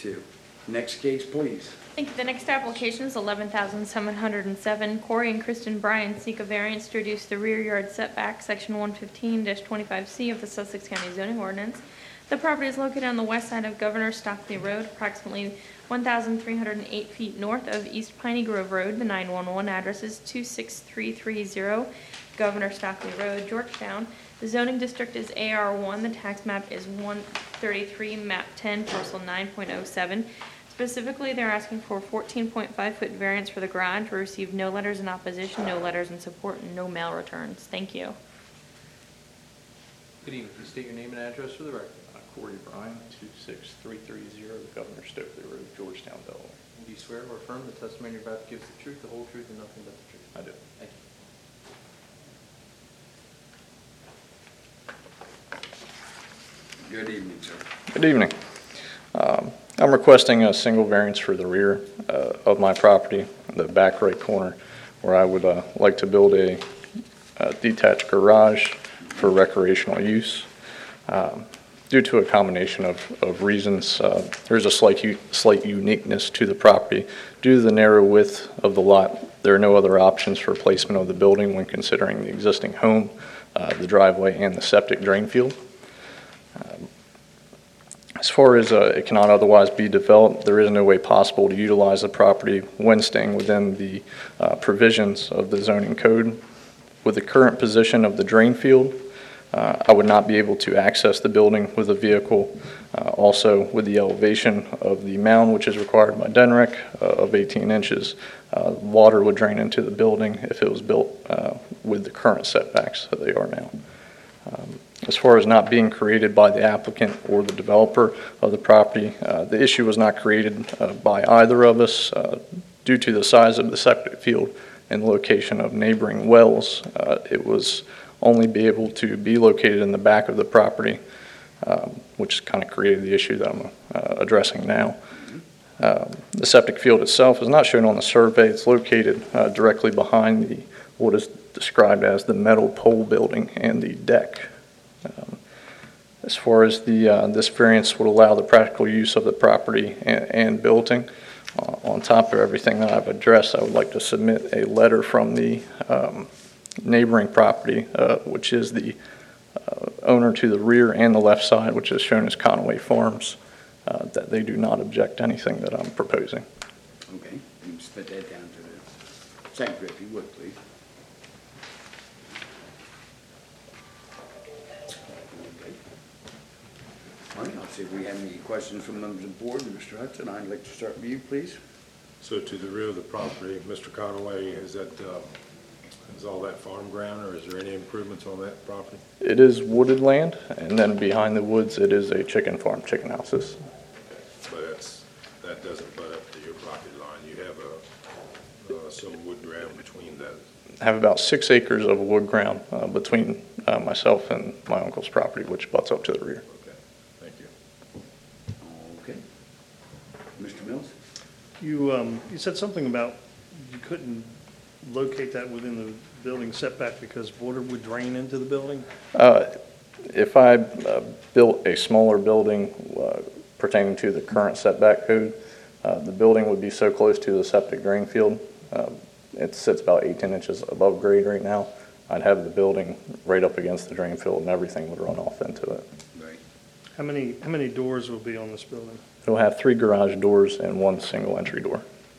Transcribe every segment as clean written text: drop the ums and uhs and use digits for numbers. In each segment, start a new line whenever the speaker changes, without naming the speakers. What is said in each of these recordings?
2. Next case, please.
Thank you. The next application is 11,707. Corey and Kristen Bryan seek a variance to reduce the rear yard setback, section 115-25C of the Sussex County zoning ordinance. The property is located on the west side of Governor Stockley Road, approximately 1,308 feet north of East Piney Grove Road. The 911 address is 26330 Governor Stockley Road, Georgetown. The zoning district is AR1. The tax map is 133, map 10, parcel 9.07. Specifically, they're asking for a 14.5-foot variance for the garage to receive no letters in opposition, no letters in support, and no mail returns. Thank you.
Good evening. Please state your name and address for the record.
Corey Bryan, 26330 Governor Stokely Road, Georgetown, Delaware.
Do you swear or affirm the testimony you're about to give is the truth, the whole truth, and nothing but the truth?
I do.
Thank you.
Good evening, sir.
Good evening. I'm requesting a single variance for the rear of my property, the back right corner, where I would like to build a detached garage for recreational use. Due to a combination of reasons, there's a slight uniqueness to the property. Due to the narrow width of the lot, there are no other options for placement of the building when considering the existing home, the driveway, and the septic drain field. As far as it cannot otherwise be developed, there is no way possible to utilize the property when staying within the provisions of the zoning code. With the current position of the drain field, I would not be able to access the building with a vehicle. Also, with the elevation of the mound, which is required by DENREC of 18 inches, water would drain into the building if it was built with the current setbacks that they are now. As far as not being created by the applicant or the developer of the property, the issue was not created by either of us due to the size of the septic field and the location of neighboring wells. It was only be able to be located in the back of the property, which kind of created the issue that I'm addressing now. The septic field itself is not shown on the survey. It's located directly behind what is described as the metal pole building and the deck. As far as this variance would allow the practical use of the property and building, on top of everything that I've addressed, I would like to submit a letter from the neighboring property, which is the owner to the rear and the left side, which is shown as Conaway Farms, that they do not object to anything that I'm proposing.
Okay, you can spit that down to the secretary if you would, please. Okay. All right, I'll see if we have any questions from members of the board. Mr. Hudson, I'd like to start with you, please.
So to the rear of the property, Mr. Conaway, is all that farm ground, or is there any improvements on that property?
It is wooded land, and then behind the woods, it is a chicken farm, chicken houses.
But that doesn't butt up to your property line. You have some wood ground between that.
I have about 6 acres of wood ground between myself and my uncle's property, which butts up to the rear.
Okay, thank you.
Okay. Mr. Mills?
You said something about you couldn't locate that within the building setback because water would drain into the building?
If I built a smaller building pertaining to the current setback code, the building would be so close to the septic drain field. It sits about 18 inches above grade right now. I'd have the building right up against the drain field and everything would run off into it.
Right.
How many doors will be on this building?
It'll have 3 garage doors and 1 single entry door.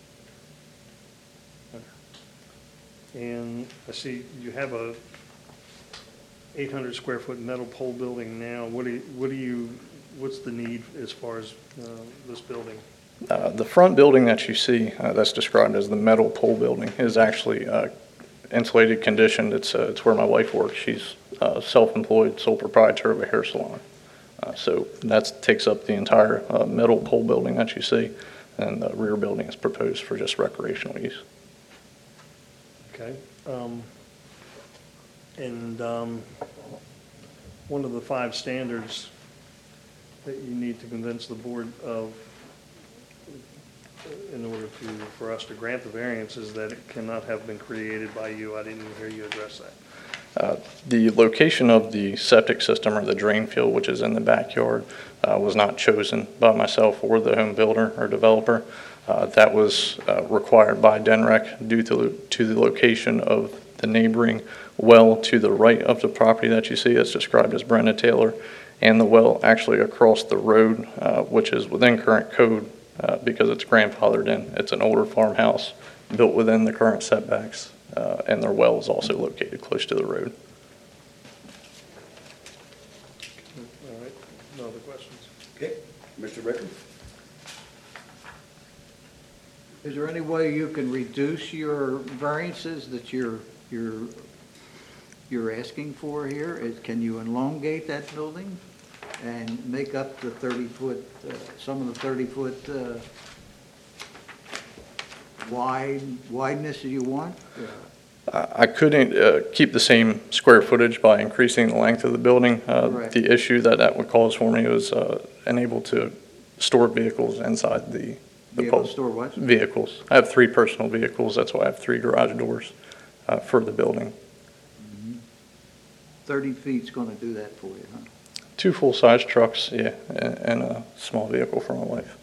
And I see you have a 800 square foot metal pole building now. What's the need as far as this building?
The front building that you see that's described as the metal pole building is actually insulated, conditioned. It's where my wife works. She's self-employed, sole proprietor of a hair salon. So that takes up the entire metal pole building that you see, and the rear building is proposed for just recreational use.
Okay. One of the 5 standards that you need to convince the board of in order for us to grant the variance is that it cannot have been created by you. I didn't hear you address that.
The location of the septic system or the drain field, which is in the backyard, was not chosen by myself or the home builder or developer. That was required by DENREC due to the location of the neighboring well to the right of the property that you see. It's described as Brenda Taylor, and the well actually across the road, which is within current code because it's grandfathered in. It's an older farmhouse built within the current setbacks, and their well is also located close to the road.
All right, no other questions?
Okay, Mr. Ricker?
Is there any way you can reduce your variances that you're asking for here? Can you elongate that building and make up the 30-foot, some of the 30-foot wideness that you want?
I couldn't keep the same square footage by increasing the length of the building.
Correct.
The issue that would cause for me was unable to store vehicles inside the
Be able to store what?
vehicles. I have 3 personal vehicles. That's why I have 3 garage doors for the building.
30 feet's going to do that for you, huh?
2 full-size trucks, yeah, and a small vehicle for my wife.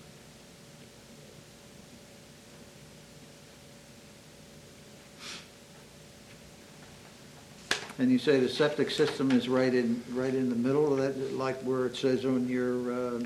And you say the septic system is right in the middle of that, like where it says on your, the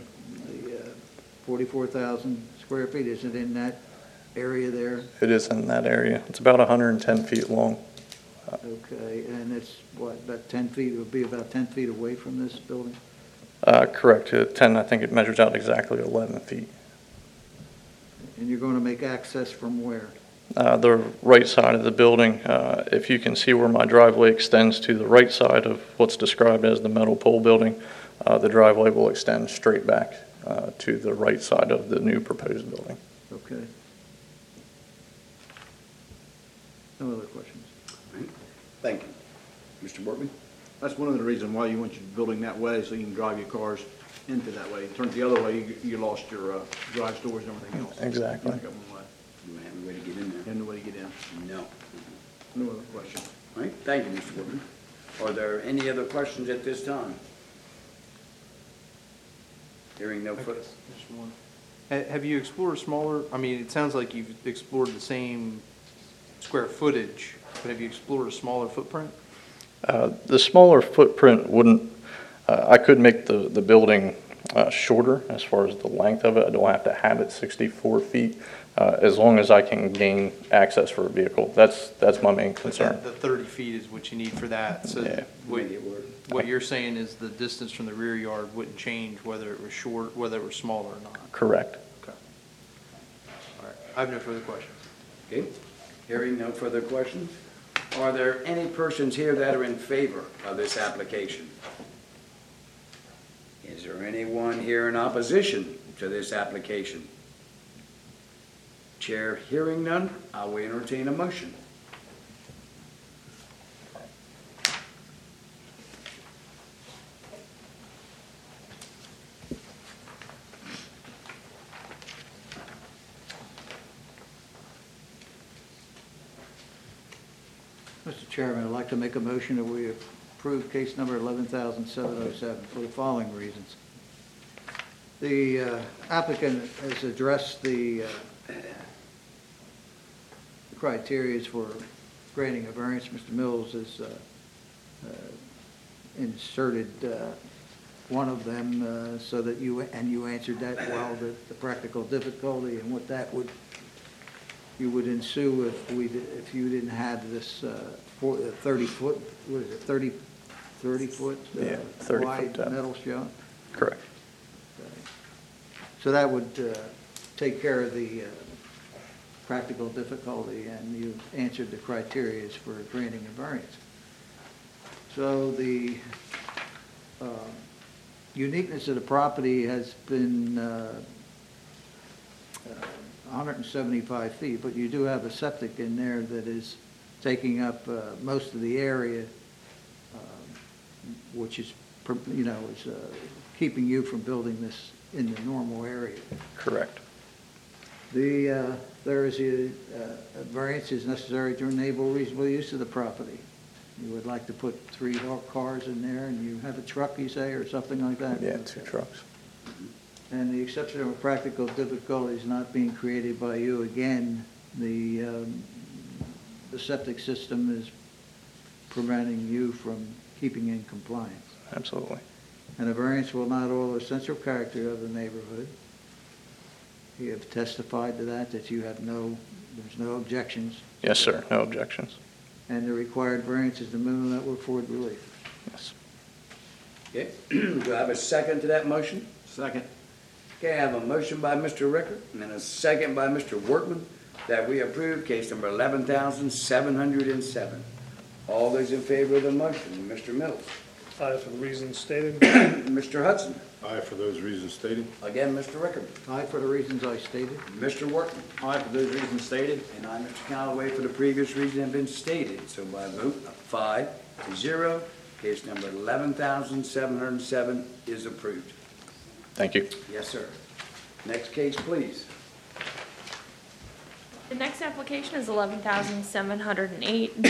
44,000 square feet, is it in that area there?
It is in that area. It's about 110 feet long.
Okay, and it's what, about 10 feet, it would be about 10 feet away from this building?
Correct. 10, I think it measures out exactly 11 feet.
And you're going to make access from where?
The right side of the building, if you can see where my driveway extends to the right side of what's described as the metal pole building, the driveway will extend straight back to the right side of the new proposed building.
Okay. No other questions?
Thank you. Mr. Workman?
That's one of the reasons why you want your building that way, so you can drive your cars into that way. Turn it the other way, you lost your garage doors and everything else.
Exactly.
You got one way.
You have a way to get in there?
And the way to get in.
No.
No other questions?
All right, thank you, Mr. Workman. Are there any other questions at this time? Hearing no further.
Just one. Have you explored smaller, I mean, it sounds like you've explored the same square footage, but have you explored a smaller footprint?
The smaller footprint wouldn't, I could make the building shorter as far as the length of it. I don't have to have it 64 feet, as long as I can gain access for a vehicle. That's my main concern.
The 30 feet is what you need for that, so
Yeah.
what-
Make it work.
what you're saying is the distance from the rear yard wouldn't change whether it was short, whether it was smaller or not?
Correct.
Okay. All right, I have no further questions.
Okay, hearing no further questions. Are there any persons here that are in favor of this application? Is there anyone here in opposition to this application? Chair hearing none, I will entertain a motion.
Mr. Chairman, I'd like to make a motion that we approve case number 11,707 for the following reasons. The applicant has addressed the criteria for granting a variance. Mr. Mills has inserted one of them so that you answered that well, the practical difficulty and what that would ensue if you didn't have this 30-foot, what is it, 30-foot
Yeah, 30
wide
foot depth.
metal shot?
Correct.
So that would take care of the practical difficulty, and you answered the criteria for granting a variance. So the uniqueness of the property has been 175 feet, but you do have a septic in there that is taking up most of the area, which is, is keeping you from building this in the normal area.
Correct.
There is a variance is necessary to enable reasonable use of the property. You would like to put 3 cars in there, and you have a truck, you say, or something like that?
Yeah, 2 trucks.
And the exception of practical difficulties not being created by you, again, the septic system is preventing you from keeping in compliance.
Absolutely.
And a variance will not alter the essential character of the neighborhood. You have testified to that you have there's no objections.
Yes, sir, no objections.
And the required variance is the minimum that will afford relief.
Yes.
Okay, do I have a second to that motion?
Second.
Okay, I have a motion by Mr. Ricker and a second by Mr. Workman that we approve case number 11,707. All those in favor of the motion, Mr. Mills.
Aye, for the reasons stated.
Mr. Hudson.
Aye for those reasons stated.
Again, Mr. Ricker.
Aye, for the reasons I stated.
Mr. Workman.
Aye for those reasons stated.
And I, Mr. Callaway, for the previous reason have been stated. So by a vote of 5-0, case number 11,707 is approved.
Thank you.
Yes, sir. Next case, please.
The next application is 11,708